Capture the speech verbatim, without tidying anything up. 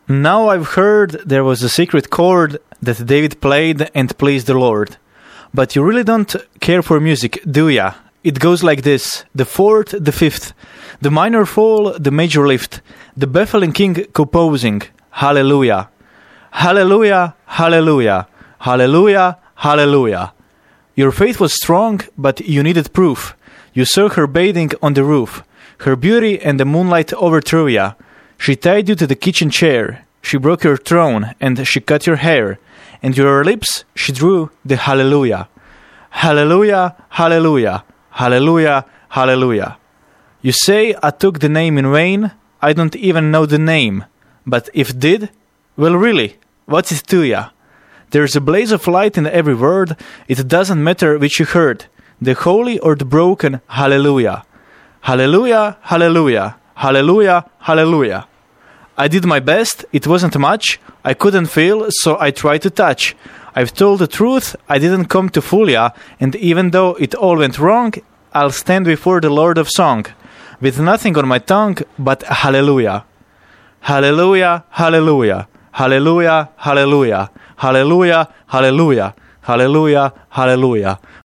Now I've heard there was a secret chord that David played and pleased the Lord. But you really don't care for music, do ya? It goes like this: the fourth, the fifth, the minor fall, the major lift, the baffling king composing. Hallelujah. Hallelujah, hallelujah, hallelujah, hallelujah. Your faith was strong, but you needed proof. You saw her bathing on the roof. Her beauty and the moonlight overthrew ya. She tied you to the kitchen chair. She broke your throne, and she cut your hair. And to your lips she drew the hallelujah. Hallelujah, hallelujah, hallelujah, hallelujah. You say I took the name in vain. I don't even know the name. But if did, well really, what's it to ya? There's a blaze of light in every word. It doesn't matter which you heard, the holy or the broken hallelujah. Hallelujah, hallelujah, hallelujah, hallelujah. I did my best, it wasn't much, I couldn't feel, so I tried to touch. I've told the truth, I didn't come to fool ya, and even though it all went wrong, I'll stand before the Lord of Song, with nothing on my tongue but hallelujah. Hallelujah, hallelujah, hallelujah, hallelujah, hallelujah, hallelujah, hallelujah, hallelujah,